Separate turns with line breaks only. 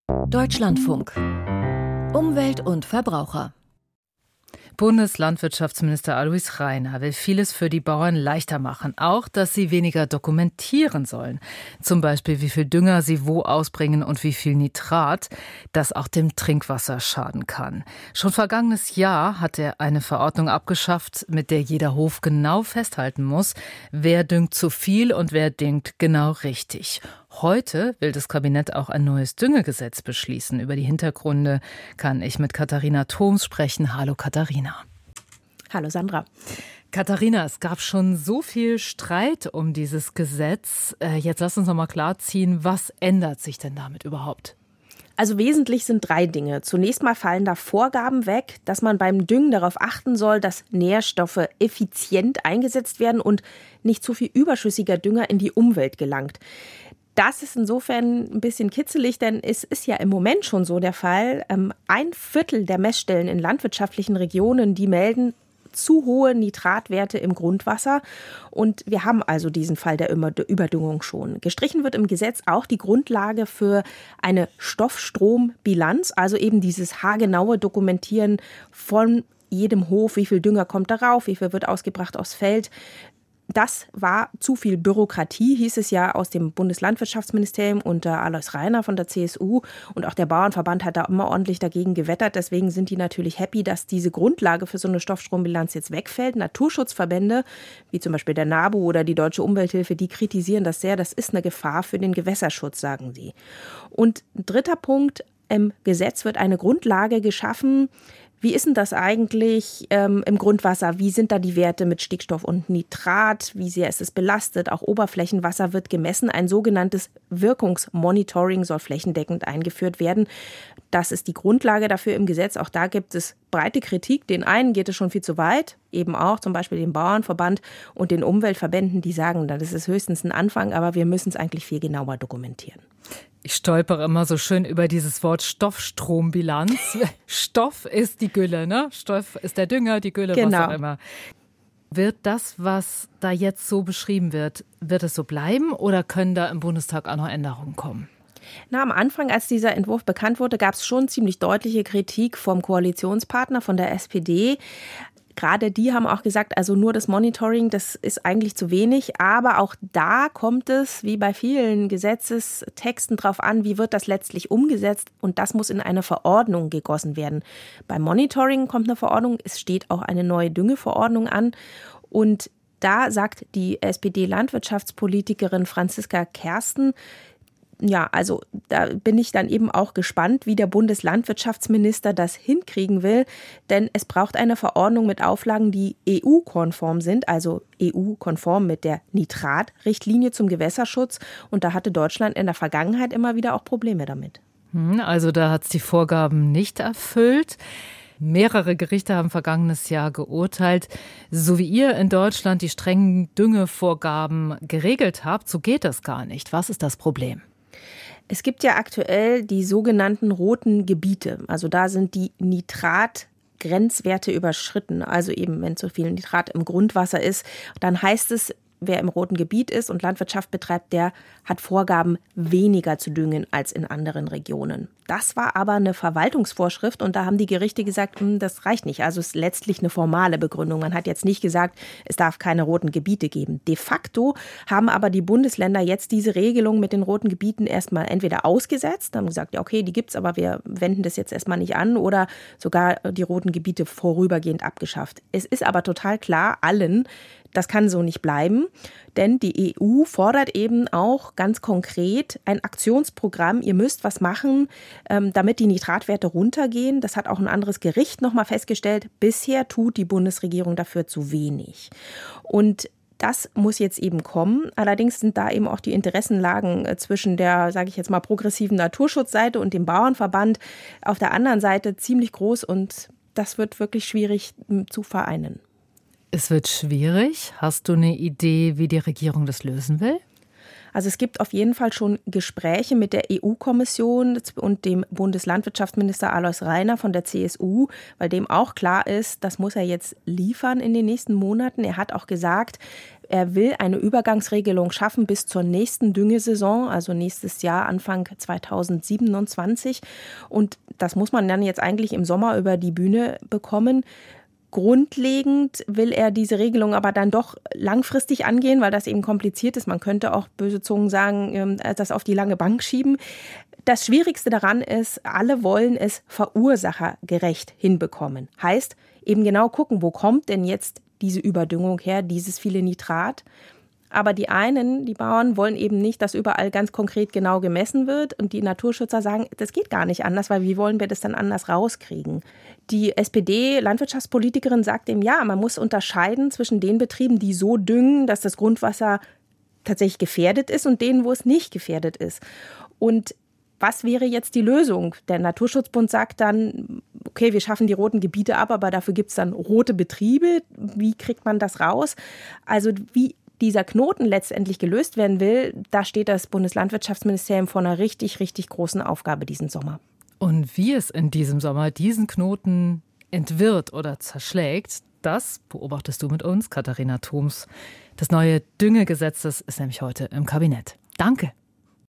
Deutschlandfunk. Umwelt und Verbraucher.
Bundeslandwirtschaftsminister Alois Rainer will vieles für die Bauern leichter machen. Auch, dass sie weniger dokumentieren sollen. Zum Beispiel, wie viel Dünger sie wo ausbringen und wie viel Nitrat, das auch dem Trinkwasser schaden kann. Schon vergangenes Jahr hat er eine Verordnung abgeschafft, mit der jeder Hof genau festhalten muss, wer düngt zu viel und wer düngt genau richtig. Heute will das Kabinett auch ein neues Düngegesetz beschließen. Über die Hintergründe kann ich mit Katharina Thoms sprechen. Hallo Katharina.
Hallo Sandra.
Katharina, es gab schon so viel Streit um dieses Gesetz. Jetzt lass uns noch mal klarziehen, was ändert sich denn damit überhaupt?
Also wesentlich sind 3 Dinge. Zunächst mal fallen da Vorgaben weg, dass man beim Düngen darauf achten soll, dass Nährstoffe effizient eingesetzt werden und nicht zu viel überschüssiger Dünger in die Umwelt gelangt. Das ist insofern ein bisschen kitzelig, denn es ist ja im Moment schon so der Fall. 1/4 der Messstellen in landwirtschaftlichen Regionen, die melden zu hohe Nitratwerte im Grundwasser. Und wir haben also diesen Fall der Überdüngung schon. Gestrichen wird im Gesetz auch die Grundlage für eine Stoffstrombilanz, also eben dieses haargenaue Dokumentieren von jedem Hof, wie viel Dünger kommt darauf, wie viel wird ausgebracht aufs Feld. Das war zu viel Bürokratie, hieß es ja aus dem Bundeslandwirtschaftsministerium unter Alois Rainer von der CSU. Und auch der Bauernverband hat da immer ordentlich dagegen gewettert. Deswegen sind die natürlich happy, dass diese Grundlage für so eine Stoffstrombilanz jetzt wegfällt. Naturschutzverbände, wie zum Beispiel der NABU oder die Deutsche Umwelthilfe, die kritisieren das sehr. Das ist eine Gefahr für den Gewässerschutz, sagen sie. Und 3. Punkt, im Gesetz wird eine Grundlage geschaffen. Wie ist denn das eigentlich im Grundwasser? Wie sind da die Werte mit Stickstoff und Nitrat? Wie sehr ist es belastet? Auch Oberflächenwasser wird gemessen. Ein sogenanntes Wirkungsmonitoring soll flächendeckend eingeführt werden. Das ist die Grundlage dafür im Gesetz. Auch da gibt es breite Kritik. Den einen geht es schon viel zu weit. Eben auch zum Beispiel den Bauernverband und den Umweltverbänden, die sagen, das ist höchstens ein Anfang, aber wir müssen es eigentlich viel genauer dokumentieren.
Ich stolpere immer so schön über dieses Wort Stoffstrombilanz. Stoff ist die Gülle, ne? Stoff ist der Dünger, die Gülle,
genau.
Was auch immer. Wird das, was da jetzt so beschrieben wird es so bleiben oder können da im Bundestag auch noch Änderungen kommen?
Am Anfang, als dieser Entwurf bekannt wurde, gab es schon ziemlich deutliche Kritik vom Koalitionspartner, von der SPD. Gerade die haben auch gesagt, also nur das Monitoring, das ist eigentlich zu wenig. Aber auch da kommt es, wie bei vielen Gesetzestexten, drauf an, wie wird das letztlich umgesetzt. Und das muss in eine Verordnung gegossen werden. Beim Monitoring kommt eine Verordnung. Es steht auch eine neue Düngeverordnung an. Und da sagt die SPD-Landwirtschaftspolitikerin Franziska Kersten, ja, also da bin ich dann eben auch gespannt, wie der Bundeslandwirtschaftsminister das hinkriegen will. Denn es braucht eine Verordnung mit Auflagen, die EU-konform sind, also EU-konform mit der Nitratrichtlinie zum Gewässerschutz. Und da hatte Deutschland in der Vergangenheit immer wieder auch Probleme damit.
Also da hat es die Vorgaben nicht erfüllt. Mehrere Gerichte haben vergangenes Jahr geurteilt, so wie ihr in Deutschland die strengen Düngevorgaben geregelt habt, so geht das gar nicht. Was ist das Problem?
Es gibt ja aktuell die sogenannten roten Gebiete. Also da sind die Nitratgrenzwerte überschritten. Also eben, wenn zu viel Nitrat im Grundwasser ist, dann heißt es, wer im roten Gebiet ist und Landwirtschaft betreibt, der hat Vorgaben, weniger zu düngen als in anderen Regionen. Das war aber eine Verwaltungsvorschrift und da haben die Gerichte gesagt, das reicht nicht. Also es ist letztlich eine formale Begründung. Man hat jetzt nicht gesagt, es darf keine roten Gebiete geben. De facto haben aber die Bundesländer jetzt diese Regelung mit den roten Gebieten erstmal entweder ausgesetzt, haben gesagt, ja okay, die gibt's, aber wir wenden das jetzt erstmal nicht an, oder sogar die roten Gebiete vorübergehend abgeschafft. Es ist aber total klar allen, das kann so nicht bleiben, denn die EU fordert eben auch ganz konkret ein Aktionsprogramm. Ihr müsst was machen, damit die Nitratwerte runtergehen. Das hat auch ein anderes Gericht nochmal festgestellt. Bisher tut die Bundesregierung dafür zu wenig. Und das muss jetzt eben kommen. Allerdings sind da eben auch die Interessenlagen zwischen der, sage ich jetzt mal, progressiven Naturschutzseite und dem Bauernverband auf der anderen Seite ziemlich groß. Und das wird wirklich schwierig zu vereinen.
Es wird schwierig. Hast du eine Idee, wie die Regierung das lösen will?
Also es gibt auf jeden Fall schon Gespräche mit der EU-Kommission und dem Bundeslandwirtschaftsminister Alois Rainer von der CSU, weil dem auch klar ist, das muss er jetzt liefern in den nächsten Monaten. Er hat auch gesagt, Er will eine Übergangsregelung schaffen bis zur nächsten Düngesaison, also nächstes Jahr, Anfang 2027. Und das muss man dann jetzt eigentlich im Sommer über die Bühne bekommen. Grundlegend will er diese Regelung aber dann doch langfristig angehen, weil das eben kompliziert ist. Man könnte auch, böse Zungen sagen, das auf die lange Bank schieben. Das Schwierigste daran ist, alle wollen es verursachergerecht hinbekommen. Heißt, eben genau gucken, wo kommt denn jetzt diese Überdüngung her, dieses viele Nitrat. Aber die Bauern wollen eben nicht, dass überall ganz konkret genau gemessen wird. Und die Naturschützer sagen, das geht gar nicht anders, weil wie wollen wir das dann anders rauskriegen? Die SPD-Landwirtschaftspolitikerin sagt eben, ja, man muss unterscheiden zwischen den Betrieben, die so düngen, dass das Grundwasser tatsächlich gefährdet ist, und denen, wo es nicht gefährdet ist. Und was wäre jetzt die Lösung? Der Naturschutzbund sagt dann, okay, wir schaffen die roten Gebiete ab, aber dafür gibt es dann rote Betriebe. Wie kriegt man das raus? Also wie dieser Knoten letztendlich gelöst werden will, da steht das Bundeslandwirtschaftsministerium vor einer richtig, richtig großen Aufgabe diesen Sommer.
Und wie es in diesem Sommer diesen Knoten entwirrt oder zerschlägt, das beobachtest du mit uns, Katharina Thoms. Das neue Düngegesetz, das ist nämlich heute im Kabinett. Danke.